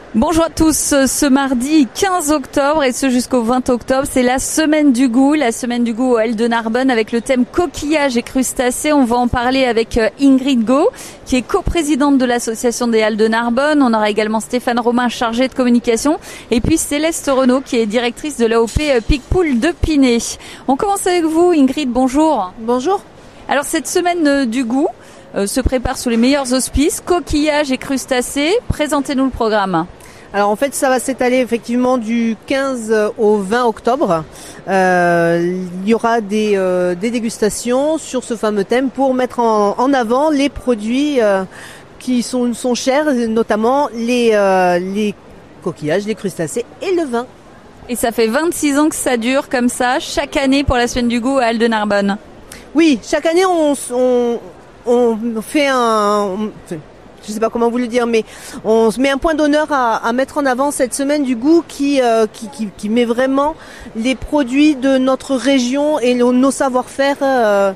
Bonjour à tous, ce mardi 15 octobre et ce jusqu'au 20 octobre, c'est la semaine du goût aux Halles de Narbonne avec le thème coquillages et crustacés. On va en parler avec Ingrid Go, qui est coprésidente de l'association des Halles de Narbonne. On aura également Stéphane Romain, chargé de communication, et puis Céleste Renaud, qui est directrice de l'AOP Picpoul de Pinet. On commence avec vous, Ingrid, bonjour. Bonjour. Alors cette semaine du goût se prépare sous les meilleurs auspices, coquillages et crustacés. Présentez-nous le programme. Alors en fait, ça va s'étaler effectivement du 15 au 20 octobre. Il y aura des dégustations sur ce fameux thème pour mettre en avant les produits qui sont chers, notamment les coquillages, les crustacés et le vin. Et ça fait 26 ans que ça dure comme ça, chaque année pour la semaine du goût à Halles de Narbonne. Oui, chaque année on fait je sais pas comment vous le dire, mais on se met un point d'honneur à mettre en avant cette semaine du goût qui met vraiment les produits de notre région et nos savoir-faire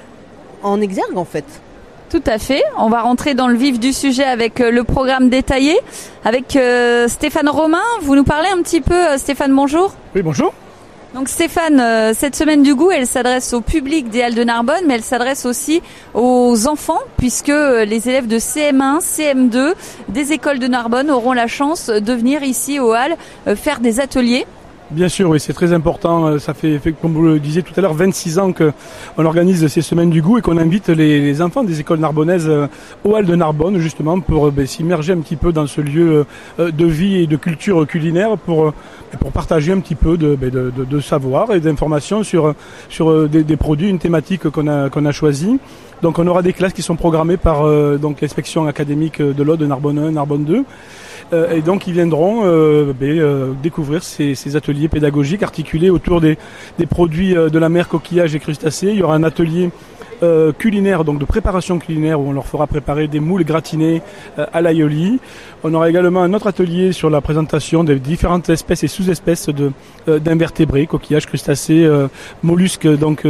en exergue en fait. Tout à fait. On va rentrer dans le vif du sujet avec le programme détaillé. Avec Stéphane Romain, vous nous parlez un petit peu. Stéphane, bonjour. Oui, bonjour. Donc Stéphane, cette semaine du goût, elle s'adresse au public des Halles de Narbonne, mais elle s'adresse aussi aux enfants, puisque les élèves de CM1, CM2 des écoles de Narbonne auront la chance de venir ici aux Halles faire des ateliers. Bien sûr, oui, c'est très important. Ça fait, comme vous le disiez tout à l'heure, 26 ans qu'on organise ces semaines du goût et qu'on invite les enfants des écoles narbonnaises aux Halles de Narbonne, justement, pour s'immerger un petit peu dans ce lieu de vie et de culture culinaire pour partager un petit peu de savoir et d'informations sur des produits, une thématique qu'on a choisie. Donc on aura des classes qui sont programmées par donc l'inspection académique de l'Aude, Narbonne 1, Narbonne 2. Et donc ils viendront découvrir ces ateliers pédagogiques articulés autour des produits de la mer, coquillages et crustacés. Il y aura un atelier culinaire, donc de préparation culinaire, où on leur fera préparer des moules gratinés à l'aïoli. On aura également un autre atelier sur la présentation des différentes espèces et sous-espèces d'invertébrés, coquillages, crustacés, mollusques donc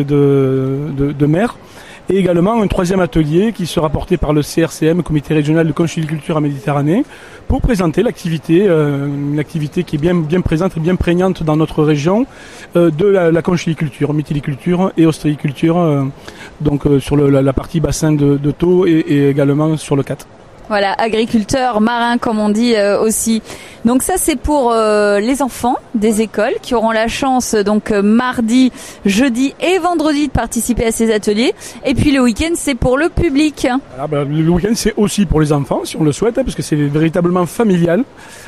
de mer. Et également un troisième atelier qui sera porté par le CRCM, Comité régional de conchiliculture en Méditerranée, pour présenter l'activité, une activité qui est bien présente et bien prégnante dans notre région, de la conchiliculture, mytiliculture et ostréiculture, donc sur la partie bassin de Thau et également sur le Cat. Voilà, agriculteurs, marins comme on dit aussi. Donc ça c'est pour les enfants des écoles qui auront la chance donc mardi, jeudi et vendredi de participer à ces ateliers. Et puis le week-end c'est pour le public. Voilà, le week-end c'est aussi pour les enfants si on le souhaite, parce que c'est véritablement familial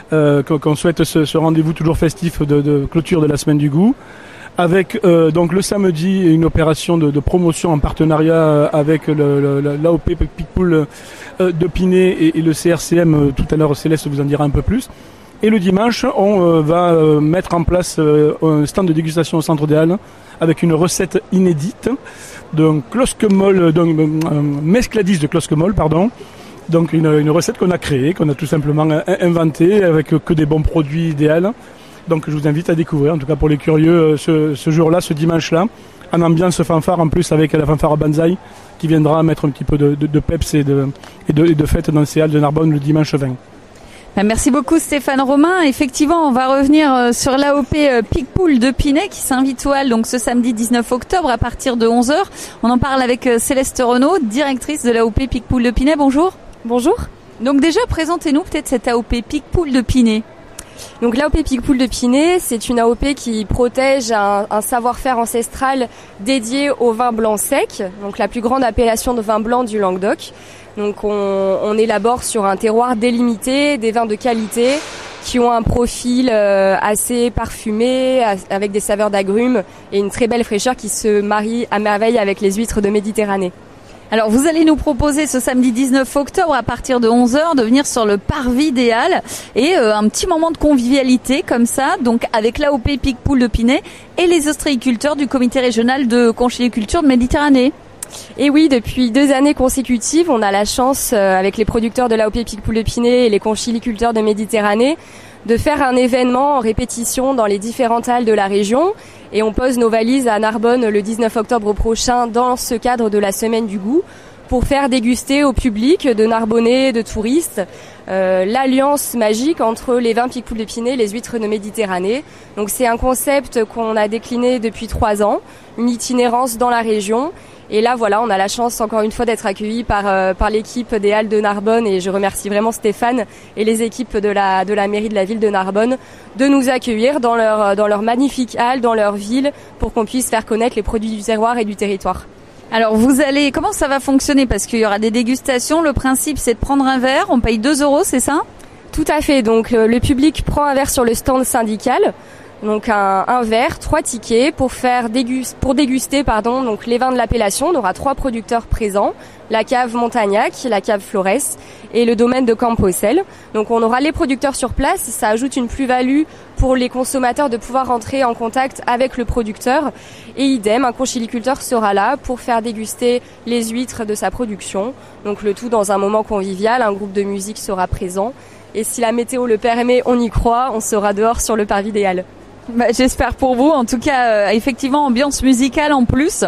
qu'on souhaite ce rendez-vous toujours festif de clôture de la semaine du goût. Avec donc le samedi une opération de promotion en partenariat avec l'AOP Picpoul de Pinet et le CRCM. Tout à l'heure Céleste vous en dira un peu plus. Et le dimanche on va mettre en place un stand de dégustation au centre des Halles avec une recette inédite d'un closquemol, d'un mescladis de closquemol, pardon. Donc une recette qu'on a créée, qu'on a tout simplement inventée avec que des bons produits idéaux. Donc je vous invite à découvrir, en tout cas pour les curieux, ce jour-là, ce dimanche-là, en ambiance fanfare en plus avec la fanfare Banzai qui viendra mettre un petit peu de peps et de fête dans ces Halles de Narbonne le dimanche 20. Merci beaucoup Stéphane Romain. Effectivement, on va revenir sur l'AOP Picpoul de Pinet qui s'invite aux Halles donc ce samedi 19 octobre à partir de 11h. On en parle avec Céleste Renaud, directrice de l'AOP Picpoul de Pinet. Bonjour. Bonjour. Donc déjà, présentez-nous peut-être cette AOP Picpoul de Pinet. Donc l'AOP Picpoul de Pinet, c'est une AOP qui protège un savoir-faire ancestral dédié au vin blanc sec, donc la plus grande appellation de vin blanc du Languedoc. Donc on élabore sur un terroir délimité des vins de qualité qui ont un profil assez parfumé, avec des saveurs d'agrumes et une très belle fraîcheur qui se marie à merveille avec les huîtres de Méditerranée. Alors vous allez nous proposer ce samedi 19 octobre à partir de 11h de venir sur le parvis des Halles et un petit moment de convivialité comme ça, donc avec l'AOP Picpoul de Pinet et les ostréiculteurs du comité régional de conchiliculture de Méditerranée. Et oui, depuis 2 années consécutives, on a la chance avec les producteurs de l'AOP Picpoul de Pinet et les conchiliculteurs de Méditerranée de faire un événement en répétition dans les différentes halles de la région. Et on pose nos valises à Narbonne le 19 octobre prochain dans ce cadre de la semaine du goût pour faire déguster au public de Narbonnais, de touristes, l'alliance magique entre les vins Picpoul de Pinet et les huîtres de Méditerranée. Donc c'est un concept qu'on a décliné depuis 3 ans, une itinérance dans la région. Et là, voilà, on a la chance encore une fois d'être accueillis par l'équipe des Halles de Narbonne, et je remercie vraiment Stéphane et les équipes de la mairie de la ville de Narbonne de nous accueillir dans leur magnifique halle, dans leur ville, pour qu'on puisse faire connaître les produits du terroir et du territoire. Alors comment ça va fonctionner? Parce qu'il y aura des dégustations. Le principe, c'est de prendre un verre. On paye 2 €, c'est ça? Tout à fait. Donc le public prend un verre sur le stand syndical. Donc un verre, 3 tickets pour déguster donc les vins de l'appellation. On aura 3 producteurs présents, la cave Montagnac, la cave Flores et le domaine de Camposel. Donc on aura les producteurs sur place, ça ajoute une plus-value pour les consommateurs de pouvoir rentrer en contact avec le producteur. Et idem, un conchiliculteur sera là pour faire déguster les huîtres de sa production. Donc le tout dans un moment convivial, un groupe de musique sera présent. Et si la météo le permet, on y croit, on sera dehors sur le parvis des Halles. J'espère pour vous. En tout cas, effectivement, ambiance musicale en plus,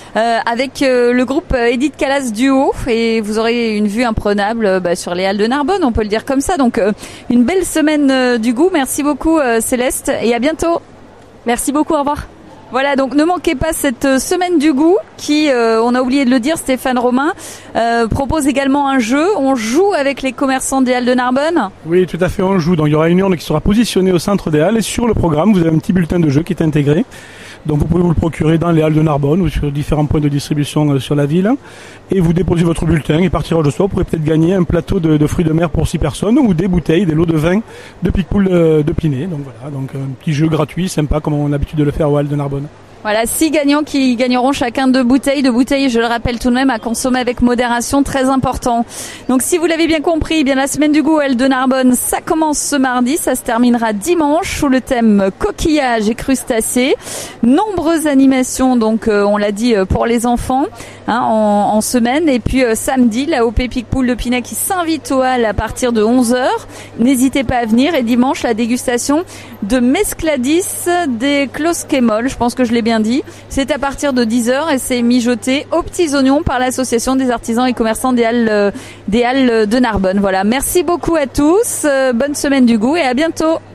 avec le groupe Edith Calas Duo, et vous aurez une vue imprenable sur les Halles de Narbonne, on peut le dire comme ça. Donc, une belle semaine du goût. Merci beaucoup Céleste, et à bientôt. Merci beaucoup, au revoir. Voilà, donc ne manquez pas cette semaine du goût qui, on a oublié de le dire, Stéphane Romain propose également un jeu. On joue avec les commerçants des Halles de Narbonne. Oui, tout à fait, on joue. Donc il y aura une urne qui sera positionnée au centre des Halles, et sur le programme, vous avez un petit bulletin de jeu qui est intégré. Donc vous pouvez vous le procurer dans les Halles de Narbonne ou sur différents points de distribution sur la ville. Et vous déposez votre bulletin, et par tirage au sort, vous pourrez peut-être gagner un plateau de fruits de mer pour 6 personnes, ou des bouteilles, des lots de vin de Picpoul de Pinet. Donc voilà, donc un petit jeu gratuit, sympa, comme on a l'habitude de le faire aux Halles de Narbonne. Voilà, 6 gagnants qui gagneront chacun 2 bouteilles. 2 bouteilles, je le rappelle tout de même, à consommer avec modération, très important. Donc si vous l'avez bien compris, eh bien la semaine du goût Halles de Narbonne, ça commence ce mardi, ça se terminera dimanche sous le thème coquillage et crustacés. Nombreuses animations, donc on l'a dit, pour les enfants en semaine. Et puis samedi, la OP Picpoul de Pinet qui s'invite aux Halles à partir de 11h. N'hésitez pas à venir. Et dimanche, la dégustation de Mescladis des Closquemol. Je pense que je l'ai bien dit. C'est à partir de 10h et c'est mijoté aux petits oignons par l'association des artisans et commerçants des Halles de Narbonne. Voilà. Merci beaucoup à tous. Bonne semaine du goût et à bientôt.